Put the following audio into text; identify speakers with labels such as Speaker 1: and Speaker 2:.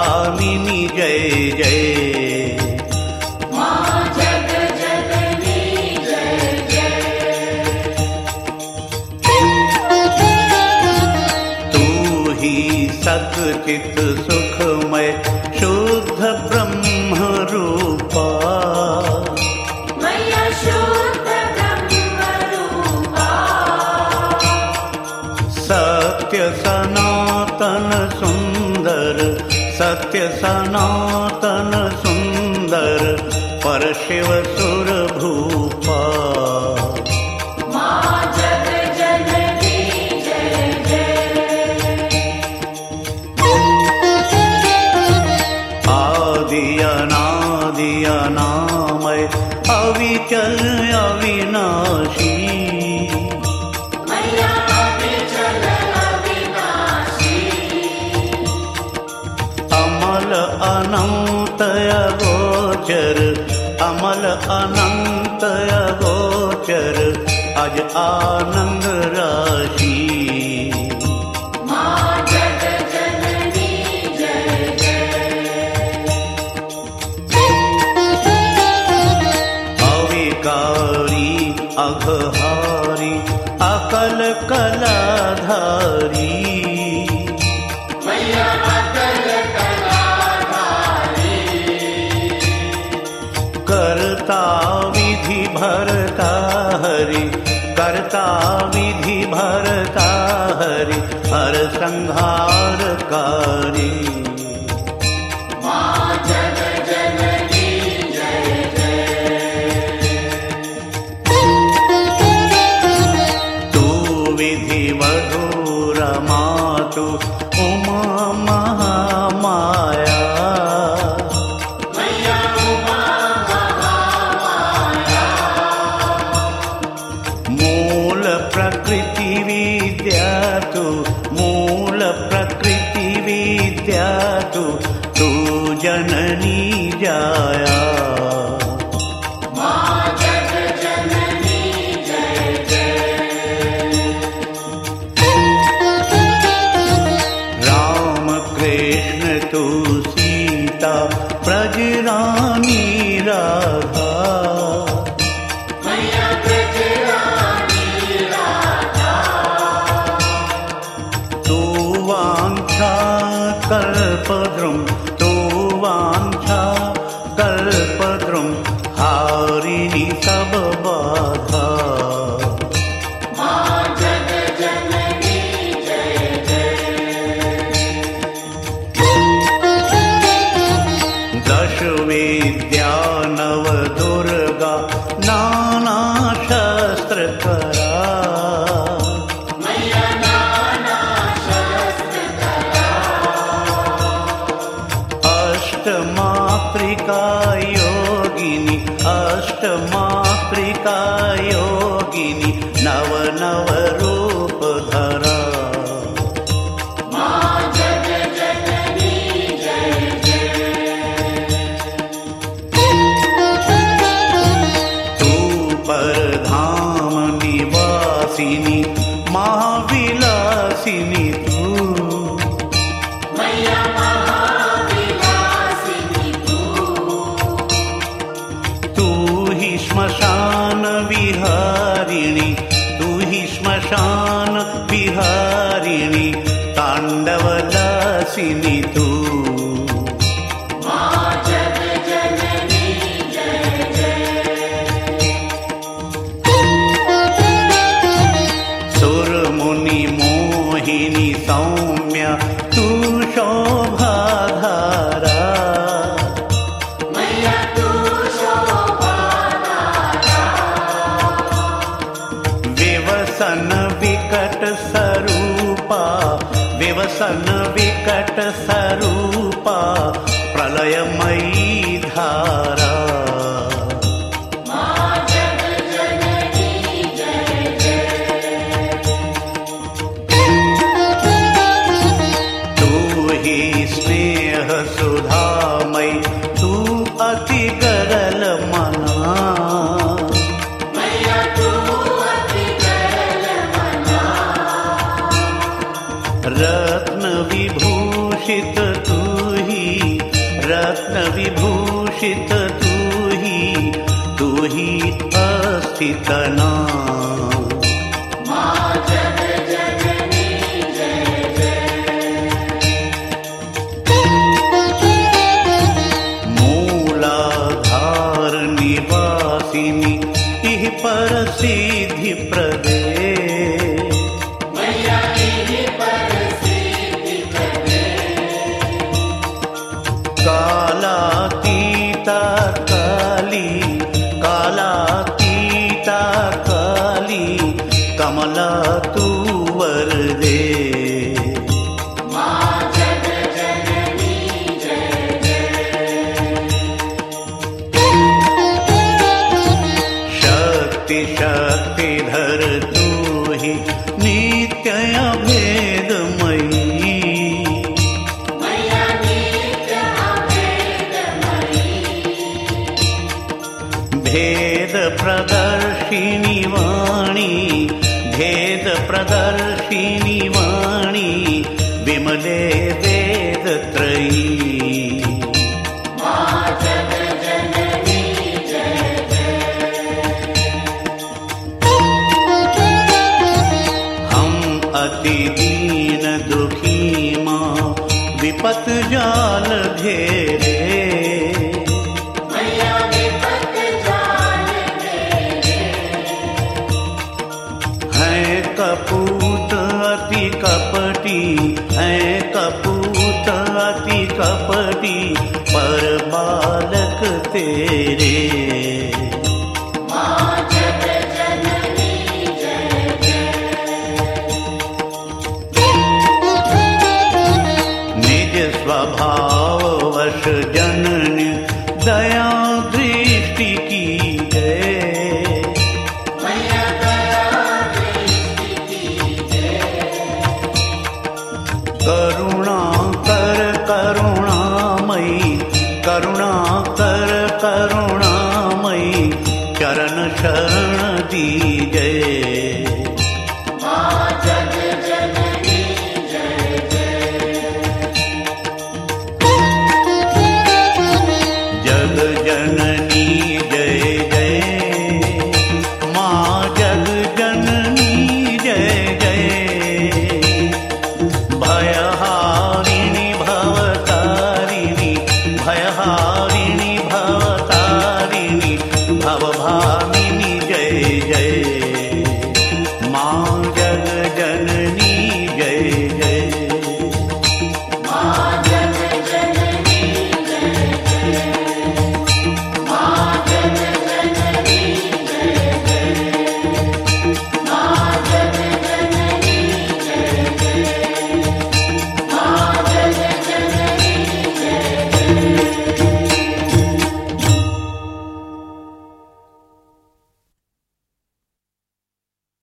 Speaker 1: कामिनी जय जय।
Speaker 2: माँ जग जननी जय जय।
Speaker 1: तू ही सच्चित सुखमय शुद्ध ब्रह्म रूपा।
Speaker 2: मैया शुद्ध ब्रह्म रूपा।
Speaker 1: सत्य सनातन सुंदर, सत्य सनातन सुंदर परशिव सुर भूपा।
Speaker 2: माँ जग जननी जय जय।
Speaker 1: आदि अनादि अनामय अविचल अविनाशी।
Speaker 2: मैया अविचल अविनाशी।
Speaker 1: अमल अनंत अगोचर, अमल अनंत अगोचर अज आनंद राशि।
Speaker 2: माँ जग जननी जय जय।
Speaker 1: अविकारी अघहारी अकल कलाधारी।
Speaker 2: मैया अकल कलाधारी।
Speaker 1: करता विधि भरता हरि, करता विधि भरता हरि हर संहारकारी।
Speaker 2: माँ जग जननी जय जय।
Speaker 1: तू विधि मधुर मातु उमा महामाया।
Speaker 2: मैया उमा महामाया।
Speaker 1: मूल प्रकृति विद्या तू, मूल प्रकृति विद्या तू जननी जाया।
Speaker 2: माँ जग जननी जय जय।
Speaker 1: राम कृष्ण तू सीता ब्रज रानी राधा।
Speaker 2: मैया ब्रज रानी राधा।
Speaker 1: तू वांछा कल्पद्रुम, तू वांछा कल्पद्रुम हारिणी सब बाधा।
Speaker 2: माँ जग जननी जय जय।
Speaker 1: दश विद्या नव दुर्गा नाना शस्त्र करा।
Speaker 2: मैया नाना शस्त्र कला।
Speaker 1: अष्टमात्रिका योगिनी, अष्टमात्रिका योगिनी नव नव रूप धरा।
Speaker 2: माँ जग जननी जय जय।
Speaker 1: तू परधाम निवासिनी महाविलासिनी तू।
Speaker 2: मैया महाविलासिनी तू।
Speaker 1: तू ही श्मशान विहारिणी, तू ही श्मशान विहारिणी तांडवलासिनी तू।
Speaker 2: माँ जग जननी जय जय।
Speaker 1: सुर मुनि मोहिनी सौम्या तू शोभाधारा।
Speaker 2: मैया तू शोभाधारा।
Speaker 1: विवसन विकट स्वरूपा, विवसन विकट स्वरूपा प्रलयमयी धारा।
Speaker 2: माँ जग जननी जय जय।
Speaker 1: तू ही स्नेह सुधामय तू अति गरल मना।
Speaker 2: मैया तू अति गरल मना।
Speaker 1: रत्न विभूषित तू ही उपस्थित नाम।
Speaker 2: माँ जग जननी जय जय।
Speaker 1: मूलाधार निवासिनी इह पर सिद्धि प्रदे।
Speaker 2: मैया इहि पर सिद्धि प्रदे।
Speaker 1: कालातीता काली कालातीता काली कमला तू वरदे।
Speaker 2: माँ जग जननी जय जय।
Speaker 1: शक्ति शक्तिधर तू ही नित्य अभेदमयी।
Speaker 2: मैया नित्य अभेदमयी।
Speaker 1: भेद प्रदर्शिनी वाणी भेद प्रदर्शिनी वाणी विमले वेद त्रयी।
Speaker 2: माँ जग जननी जय जय।
Speaker 1: हम अति दीन दुखी माँ विपत जाल घेरे।
Speaker 2: मैया विपत जाल घेरे।
Speaker 1: हैं कपूत अति कपटी हैं कपूत अति कपटी पर बालक तेरे।
Speaker 2: माँ जग जननी जय जय।
Speaker 1: निज स्वभाव वश जननी दया दृष्टि की जय।
Speaker 2: मैया दया दृष्टि कीजिए।
Speaker 1: करुणा कर करुणामयी करुणा कर करुणामयी चरण शरण दीजय।
Speaker 2: माँ जग जननी जय जय।
Speaker 1: जग जननी जय जय माँ जग जननी जय जय। भयहारिणी भवतारिणी भयहारिणी